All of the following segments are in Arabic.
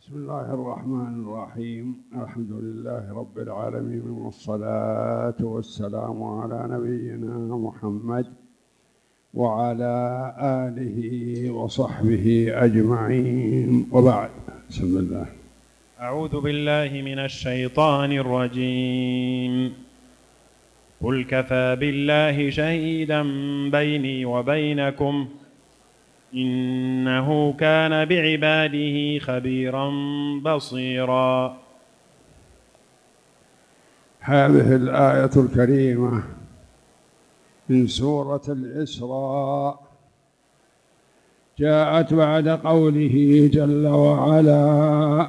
بسم الله الرحمن الرحيم. الحمد لله رب العالمين، والصلاة والسلام على نبينا محمد وعلى آله وصحبه أجمعين، وبعد. بسم الله. أعوذ بالله من الشيطان الرجيم. قل كفى بالله شهيدا بيني وبينكم إنه كان بعباده خبيرا بصيرا. هذه الآية الكريمة من سورة الإسراء جاءت بعد قوله جل وعلا: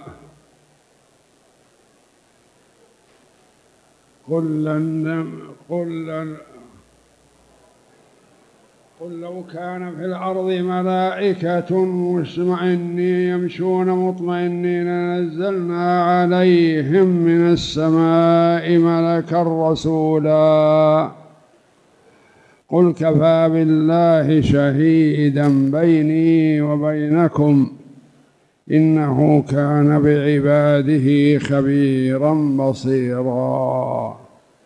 قل لو كان في الأرض ملائكة يمشون مطمئنين لنزلنا عليهم من السماء ملكا رسولا. قل كفى بالله شهيدا بيني وبينكم إنه كان بعباده خبيرا بصيرا.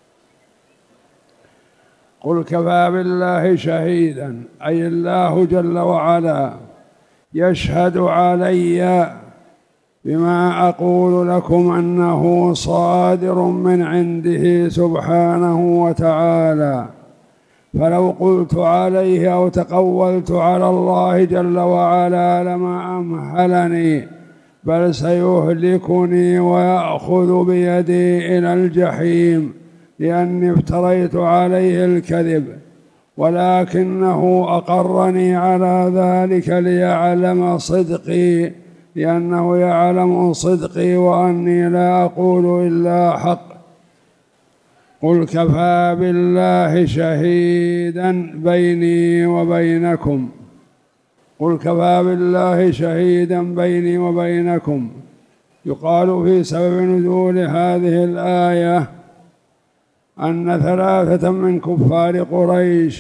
قل كفى بالله شهيدا، أي الله جل وعلا يشهد علي بما أقول لكم أنه صادر من عنده سبحانه وتعالى، فلو قلت عليه أو تقولت على الله جل وعلا لما أمهلني، بل سيهلكني ويأخذ بيدي إلى الجحيم لأني افتريت عليه الكذب، ولكنه أقرني على ذلك ليعلم صدقي، لأنه يعلم صدقي وأني لا أقول إلا حق. قل كفى بالله شهيدا بيني وبينكم. قل كفى بالله شهيدا بيني وبينكم. يقال في سبب نزول هذه الآية أن ثلاثة من كفار قريش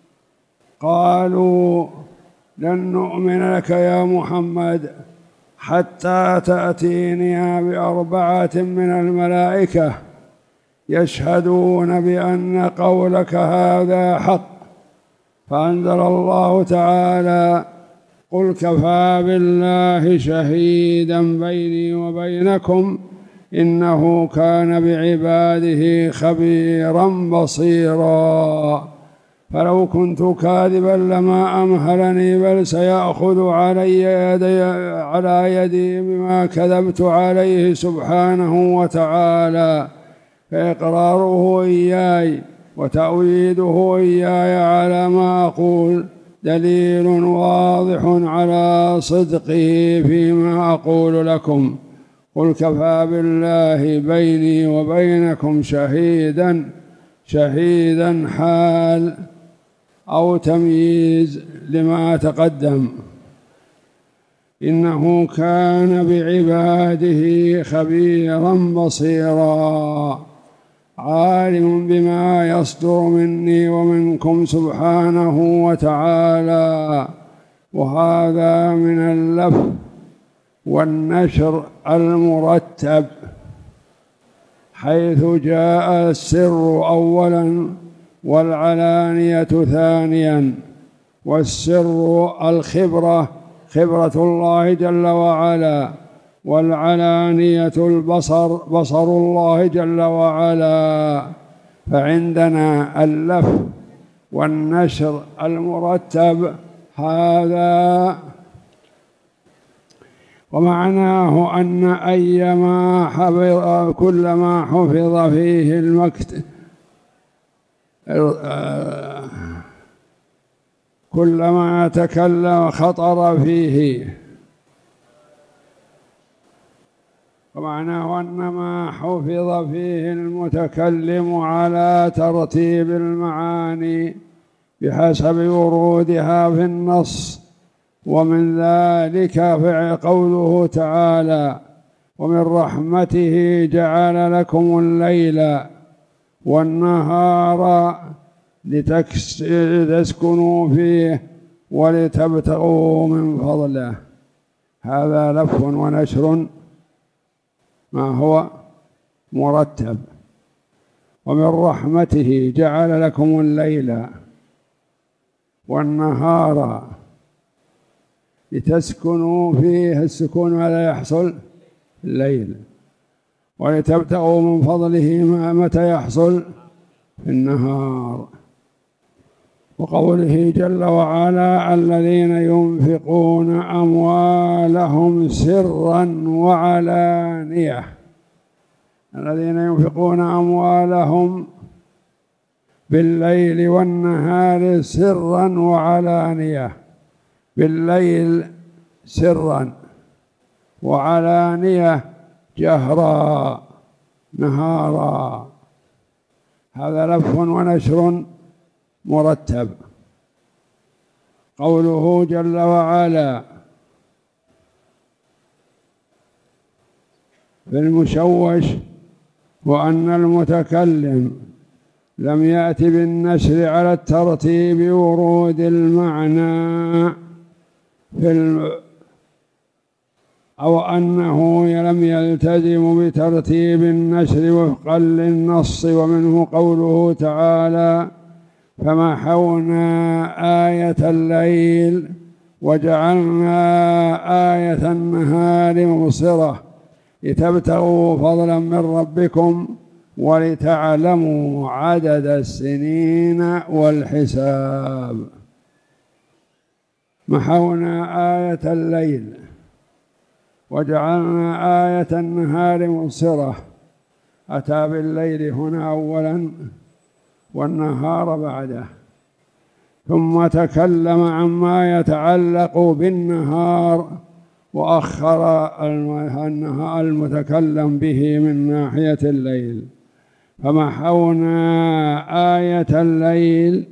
قالوا: لن نؤمن لك يا محمد حتى تأتينا بأربعة من الملائكة يشهدون بأن قولك هذا حق. فأنزل الله تعالى: قل كفى بالله شهيدا بيني وبينكم إنه كان بعباده خبيرا بصيرا. فلو كنت كاذبا لما أمهلني، بل سيأخذ على يدي بما كذبت عليه سبحانه وتعالى. فإقراره إياي وتأويده إياي على ما أقول دليل واضح على صدقه فيما أقول لكم. قل كفى بالله بيني وبينكم شهيدا حال أو تمييز لما تقدم. إنه كان بعباده خبيرا بصيرا، عالم بما يصدر مني ومنكم سبحانه وتعالى. وهذا من اللف والنشر المرتب، حيث جاء السر أولا والعلانية ثانيا. والسر الخبرة، خبرة الله جل وعلا، والعلانية البصر، بصر الله جل وعلا. فعندنا اللف والنشر المرتب هذا، ومعناه أن كلما حفظ فيه كلما تكلم خطر فيه. ومعناه أن ما حفظ فيه المتكلم على ترتيب المعاني بحسب ورودها في النص. ومن ذلك قوله تعالى: ومن رحمته جعل لكم الليل والنهار لتسكنوا فيه ولتبتغوا من فضله. هذا لف ونشر ما هو مرتب. ومن رحمته جعل لكم الليل والنهار لتسكنوا فيه. السكون ماذا يحصل؟ الليل. ولتبتغوا من فضله متى يحصل؟ في النهار. وقوله جل وعلا الذين ينفقون أموالهم سرا وعلانية. الذين ينفقون أموالهم بالليل والنهار سرا وعلانية. بالليل سرا، وعلانية جهرا نهارا. هذا لف ونشر مرتب. قوله جل وعلا في المشوش وأن المتكلم لم يأت بالنشر على الترتيب ورود المعنى أو أنه لم يلتزم بترتيب النشر وفقا للنص. ومنه قوله تعالى فمحونا آية الليل وجعلنا آية النهار مبصرة لتبتغوا فضلا من ربكم ولتعلموا عدد السنين والحساب. محونا آية الليل وجعلنا آية النهار مبصرة. أتى بالليل هنا أولا والنهار بعده، ثم تكلم عما يتعلق بالنهار وأخر المتكلم به من ناحية الليل. فمحونا آية الليل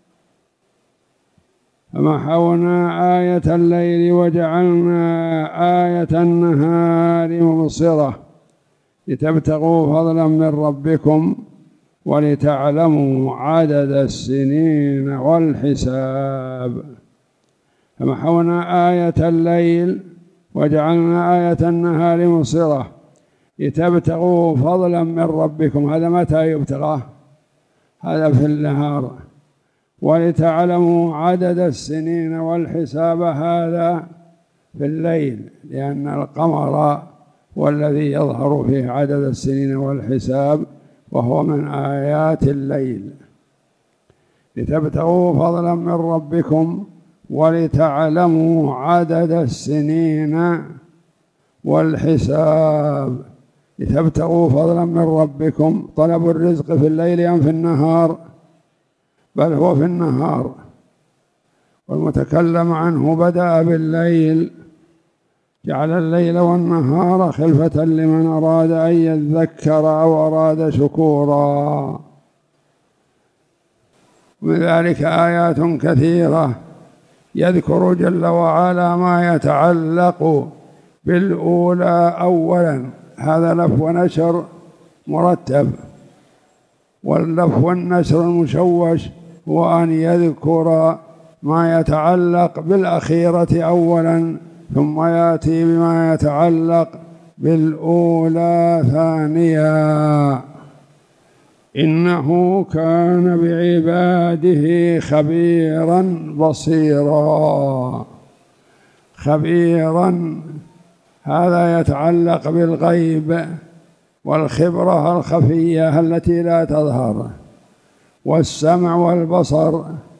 وجعلنا آية النهار مبصرة لتبتغوا فضلا من ربكم ولتعلموا عدد السنين والحساب. فمحونا آية الليل وجعلنا آية النهار مبصرة لتبتغوا فضلا من ربكم. هذا متى يبتغى؟ هذا في النهار. ولتعلموا عدد السنين والحساب هذا في الليل، لأن القمر هو الذي يظهر فيه عدد السنين والحساب، وهو من آيات الليل. لتبتغوا فضلا من ربكم ولتعلموا عدد السنين والحساب. لتبتغوا فضلا من ربكم. طلب الرزق في الليل أم في النهار؟ بل هو في النهار. والمتكلم عنه بدأ بالليل، جعل الليل والنهار خلفة لمن أراد أن يذكر أو أراد شكورا. ومن ذلك آيات كثيرة يذكر جل وعلا ما يتعلق بالأولى أولا. هذا لف ونشر مرتب. واللف والنشر المشوش هو أن يذكر ما يتعلق بالأخيرة أولا ثم يأتي بما يتعلق بالأولى ثانيا. إنه كان بعباده خبيرا بصيرا. خبيرا هذا يتعلق بالغيب والخبرة الخفية التي لا تظهر. والسمع والبصر،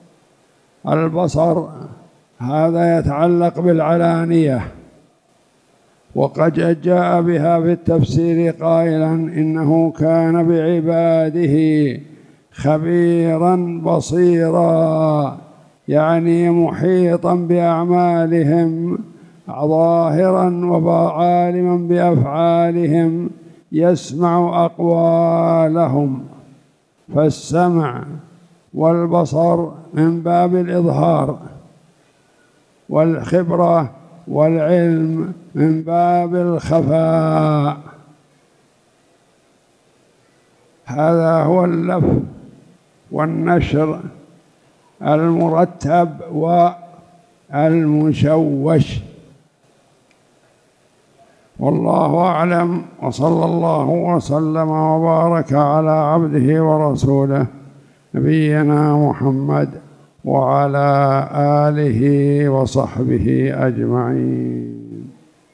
البصر هذا يتعلق بالعلانية. وقد جاء بها في التفسير قائلا إنه كان بعباده خبيرا بصيرا، يعني محيطا بأعمالهم ظاهرا وعالما بأفعالهم، يسمع أقوالهم. فالسمع والبصر من باب الإظهار، والخبرة والعلم من باب الخفاء. هذا هو اللف والنشر المرتب والمشوش. والله أعلم، وصلى الله وسلم وبارك على عبده ورسوله نبينا محمد وعلى آله وصحبه أجمعين.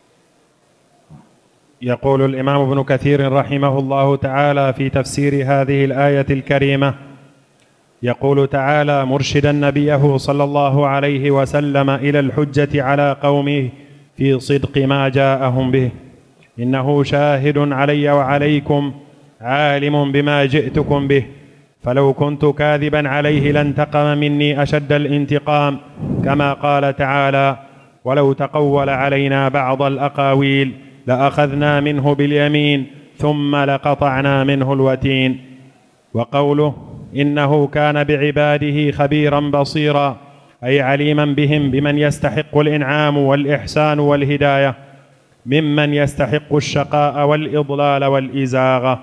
يقول الإمام ابن كثير رحمه الله تعالى في تفسير هذه الآية الكريمة، يقول تعالى مرشدا نبيه صلى الله عليه وسلم إلى الحجة على قومه في صدق ما جاءهم به: إنه شاهد علي وعليكم عالم بما جئتكم به، فلو كنت كاذبا عليه لانتقم مني أشد الانتقام، كما قال تعالى: ولو تقول علينا بعض الأقاويل لأخذنا منه باليمين ثم لقطعنا منه الوتين. وقوله إنه كان بعباده خبيرا بصيرا، أي عليما بهم بمن يستحق الإنعام والإحسان والهداية ممن يستحق الشقاء والإضلال والإزاغة.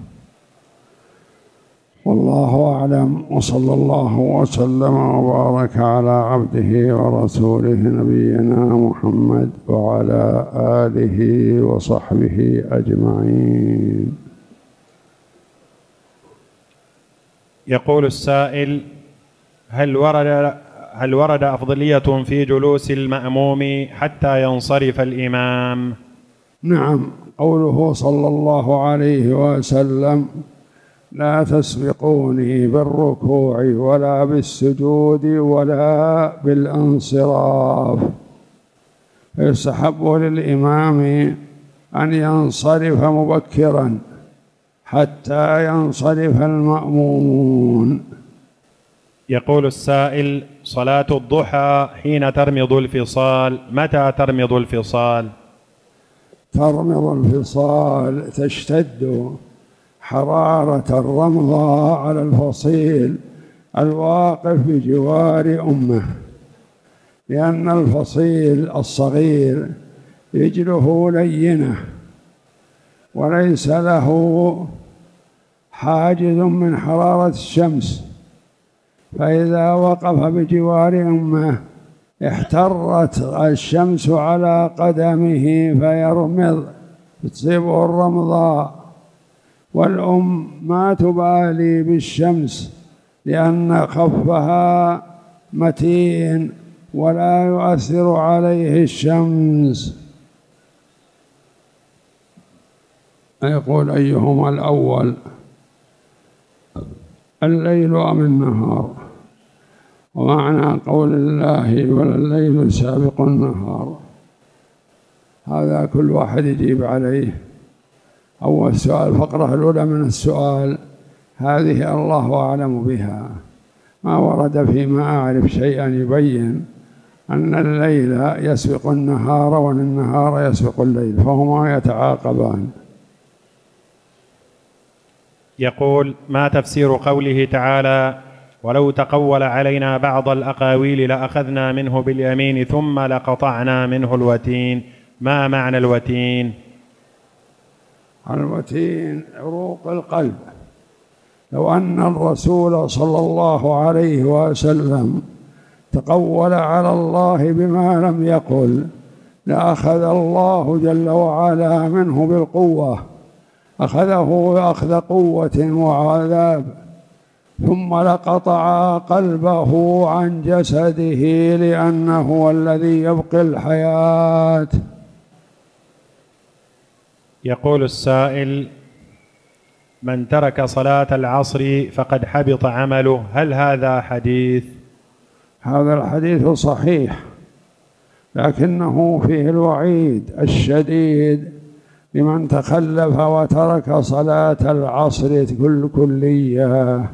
والله أعلم، وصلى الله وسلم وبارك على عبده ورسوله نبينا محمد وعلى آله وصحبه أجمعين. يقول السائل: هل ورد أفضلية في جلوس المأموم حتى ينصرف الإمام؟ نعم، قوله صلى الله عليه وسلم: لا تسبقوني بالركوع ولا بالسجود ولا بالانصراف. فيستحب للإمام أن ينصرف مبكرا حتى ينصرف المأمومون. يقول السائل: صلاة الضحى حين ترمض الفصال، متى ترمض الفصال؟ ترمض الفصال، تشتد حرارة الرمضة على الفصيل الواقف بجوار أمه، لأن الفصيل الصغير رجله لينة وليس له حاجز من حرارة الشمس، فإذا وقف بجوار أمه احترت الشمس على قدمه فيرمض، تصيبه الرمضاء. والأم ما تبالي بالشمس لأن خفها متين ولا يؤثر عليه الشمس. يقول: أيهما الأول، الليل أم النهار؟ ومعنى قول الله: ولا الليل سابق النهار، هذا كل واحد يجيب عليه. أول سؤال، الفقرة الأولى من السؤال هذه الله أعلم بها، ما ورد فيما أعرف شيئا يبين أن الليل يسبق النهار وأن النهار يسبق الليل، فهما يتعاقبان. يقول: ما تفسير قوله تعالى: ولو تقول علينا بعض الأقاويل لأخذنا منه باليمين ثم لقطعنا منه الوتين؟ ما معنى الوتين؟ الوتين عروق القلب. لو أن الرسول صلى الله عليه وسلم تقول على الله بما لم يقل لأخذ الله جل وعلا منه بالقوة، أخذه أخذ قوة وعذاب، ثم لقطع قلبه عن جسده لأنه هو الذي يبقي الحياة. يقول السائل: من ترك صلاة العصر فقد حبط عمله، هل هذا حديث؟ هذا الحديث صحيح، لكنه فيه الوعيد الشديد لمن تخلف وترك صلاة العصر كلية.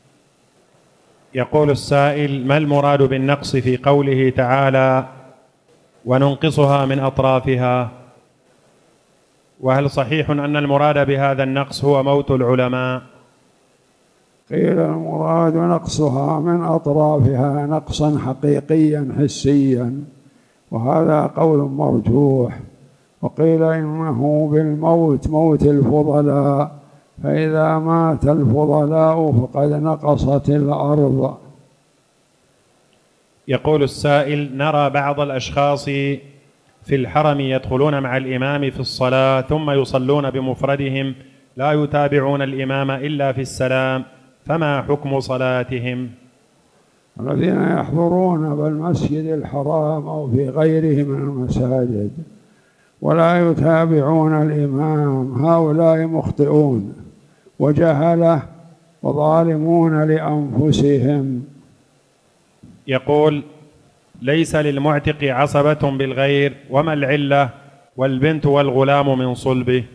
يقول السائل: ما المراد بالنقص في قوله تعالى: وننقصها من أطرافها؟ وهل صحيح أن المراد بهذا النقص هو موت العلماء؟ قيل المراد نقصها من أطرافها نقصا حقيقيا حسيا، وهذا قول مرجوح. وقيل إنه بالموت، موت الفضلاء، فإذا مات الفضلاء فقد نقصت الأرض. يقول السائل: نرى بعض الأشخاص في الحرم يدخلون مع الإمام في الصلاة ثم يصلون بمفردهم لا يتابعون الإمام إلا في السلام، فما حكم صلاتهم؟ الذين يحضرون بالمسجد الحرام أو في غيره من المساجد ولا يتابعون الإمام هؤلاء مخطئون وجهلة وظالمون لأنفسهم. يقول: ليس للمعتق عصبة بالغير، وما العلة؟ والبنت والغلام من صلبه.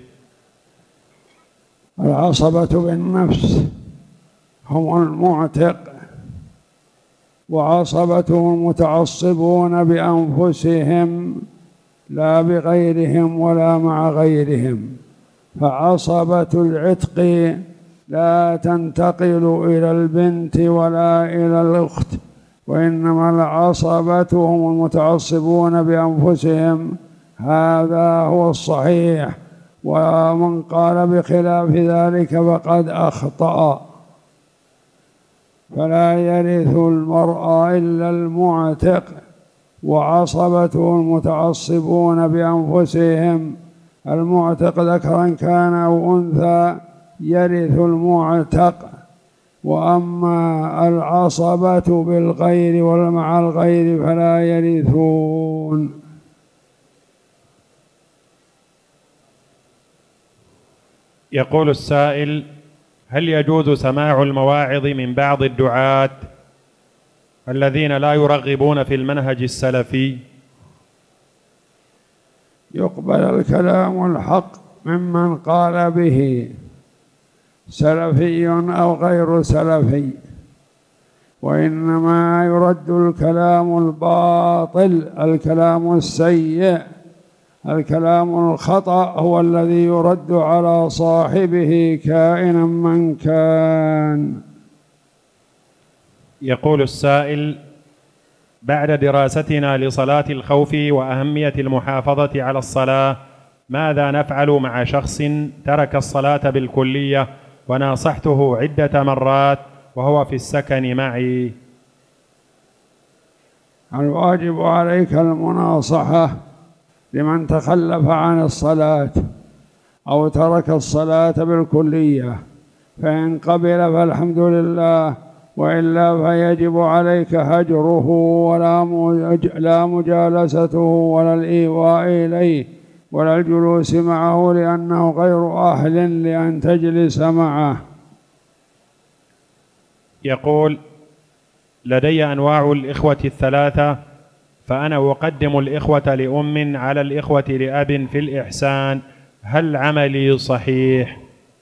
العصبة بالنفس هم المعتق، وعصبته المتعصبون بأنفسهم لا بغيرهم ولا مع غيرهم، فعصبة العتق لا تنتقل إلى البنت ولا إلى الأخت، وإنما العصبة هم المتعصبون بأنفسهم، هذا هو الصحيح، ومن قال بخلاف ذلك فقد أخطأ. فلا يرث المرء إلا المعتق، وعصبته المتعصبون بأنفسهم، المعتق ذكرا كان أو أنثى يرث المعتق، وأما العصبة بالغير ومع الغير فلا يرثون. يقول السائل: هل يجوز سماع المواعظ من بعض الدعاة الذين لا يرغبون في المنهج السلفي؟ يقبل الكلام الحق ممن قال به، سلفي أو غير سلفي، وإنما يرد الكلام الباطل، الكلام السيء، الكلام الخطأ هو الذي يرد على صاحبه كائنا من كان. يقول السائل: بعد دراستنا لصلاة الخوف وأهمية المحافظة على الصلاة، ماذا نفعل مع شخص ترك الصلاة بالكلية وناصحته عدة مرات وهو في السكن معي؟ الواجب عليك المناصحة لمن تخلف عن الصلاة أو ترك الصلاة بالكلية، فإن قبل فالحمد لله، وإلا فيجب عليك هجره ولا مجالسته ولا الإيواء إليه ولا الجلوس معه، لأنه غير أهل لأن تجلس معه. يقول: لدي أنواع الإخوة الثلاثة، فأنا أقدم الإخوة لأم على الإخوة لأب في الإحسان، هل عملي صحيح؟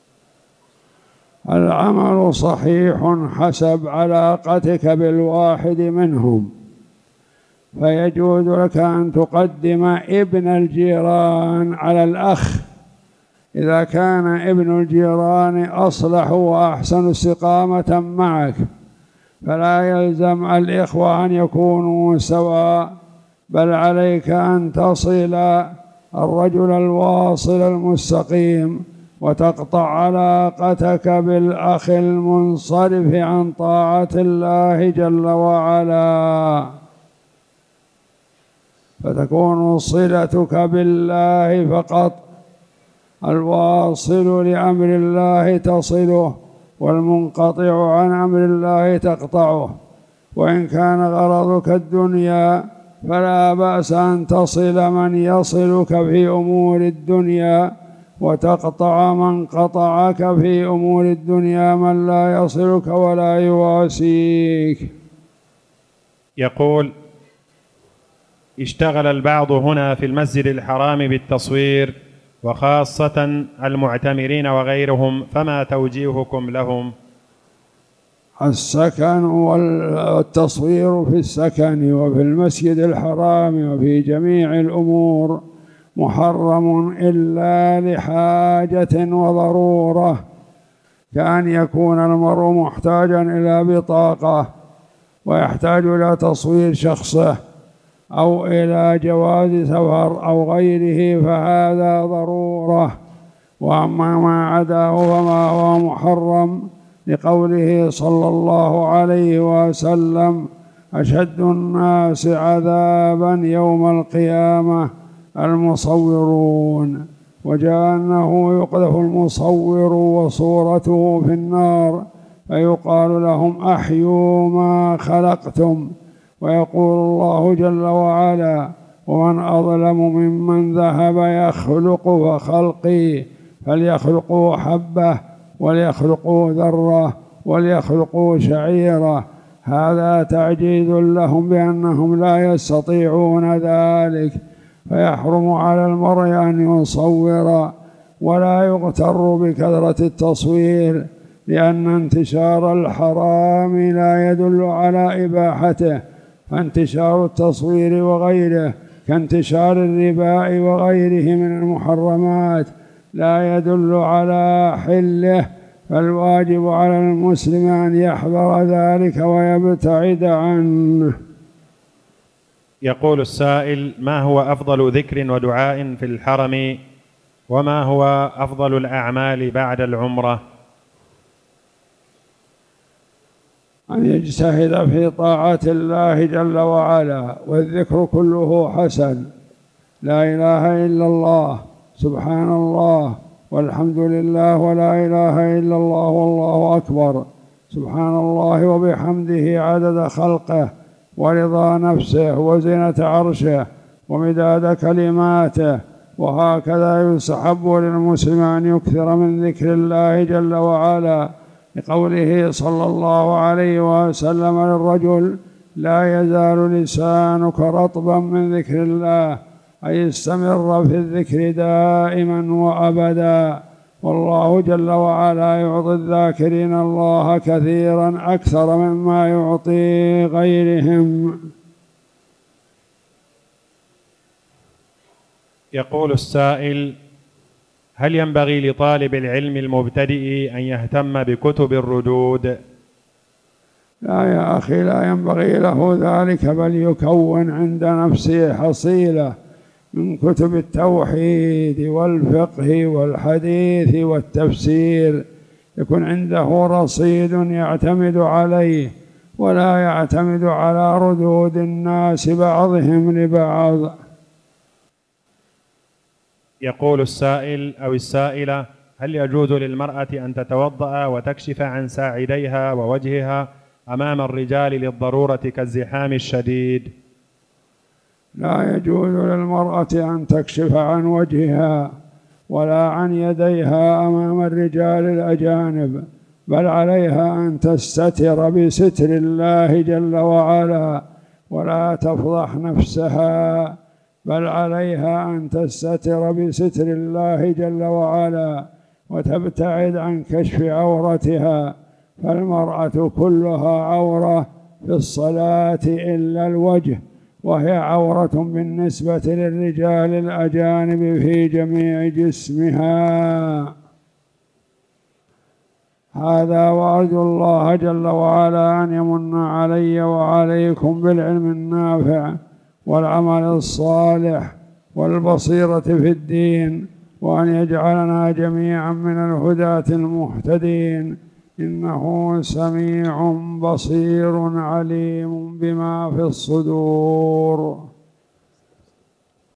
العمل صحيح حسب علاقتك بالواحد منهم، فيجوز لك أن تقدم ابن الجيران على الأخ إذا كان ابن الجيران أصلح وأحسن استقامة معك، فلا يلزم الإخوة أن يكونوا سواء، بل عليك أن تصل الرجل الواصل المستقيم وتقطع علاقتك بالأخ المنصرف عن طاعة الله جل وعلا، فتكون صلتك بالله فقط، الواصل لأمر الله تصله والمنقطع عن أمر الله تقطعه. وإن كان غرضك الدنيا فلا بأس أن تصل من يصلك في أمور الدنيا وتقطع من قطعك في أمور الدنيا من لا يصلك ولا يواسيك. يقول: اشتغل البعض هنا في المسجد الحرام بالتصوير، وخاصة المعتمرين وغيرهم، فما توجيهكم لهم؟ السكن والتصوير في السكن وفي المسجد الحرام وفي جميع الأمور محرم إلا لحاجة وضرورة، كأن يكون المرء محتاجا إلى بطاقة ويحتاج إلى تصوير شخصه أو إلى جواز سفر أو غيره، فهذا ضرورة. وأما ما عداه فما هو محرم، لقوله صلى الله عليه وسلم: أشد الناس عذابا يوم القيامة المصورون، وجاء أنه يقذف المصور وصورته في النار فيقال لهم أحيوا ما خلقتم، ويقول الله جل وعلا ومن أظلم ممن ذهب يخلق كخلقي فليخلقوا حبة وليخلقوا ذرة وليخلقوا شعيرة. هذا تعجيز لهم بأنهم لا يستطيعون ذلك، فيحرم على المرء أن يصور ولا يغتر بكثرة التصوير، لأن انتشار الحرام لا يدل على إباحته، فانتشار التصوير وغيره كانتشار الربا وغيره من المحرمات لا يدل على حله، فالواجب على المسلم أن يحذر ذلك ويبتعد عنه. يقول السائل: ما هو أفضل ذكر ودعاء في الحرم؟ وما هو أفضل الأعمال بعد العمرة؟ أن يجتهد في طاعة الله جل وعلا، والذكر كله حسن: لا إله إلا الله، سبحان الله، والحمد لله، ولا إله إلا الله، والله أكبر، سبحان الله وبحمده عدد خلقه ورضا نفسه وزنة عرشه ومداد كلماته. وهكذا يستحب للمسلم أن يكثر من ذكر الله جل وعلا، لقوله صلى الله عليه وسلم للرجل: لا يزال لسانك رطبا من ذكر الله، أي استمر في الذكر دائما وأبدا. والله جل وعلا يعطي الذاكرين الله كثيرا أكثر مما يعطي غيرهم. يقول السائل: هل ينبغي لطالب العلم المبتدئ أن يهتم بكتب الردود؟ لا يا أخي، لا ينبغي له ذلك، بل يكون عند نفسه حصيلة من كتب التوحيد والفقه والحديث والتفسير، يكون عنده رصيد يعتمد عليه، ولا يعتمد على ردود الناس بعضهم لبعض. يقول السائل أو السائلة: هل يجوز للمرأة أن تتوضأ وتكشف عن ساعديها ووجهها أمام الرجال للضرورة كالزحام الشديد؟ لا يجوز للمرأة أن تكشف عن وجهها ولا عن يديها أمام الرجال الأجانب، بل عليها أن تستتر بستر الله جل وعلا، ولا تفضح نفسها، بل عليها أن تستتر بستر الله جل وعلا وتبتعد عن كشف عورتها. فالمرأة كلها عورة في الصلاة إلا الوجه، وهي عورة بالنسبة للرجال الأجانب في جميع جسمها. هذا، وأرجو الله جل وعلا أن يمن علي وعليكم بالعلم النافع والعمل الصالح والبصيرة في الدين، وأن يجعلنا جميعا من الهداة المهتدين، إنه سميع بصير عليم بما في الصدور.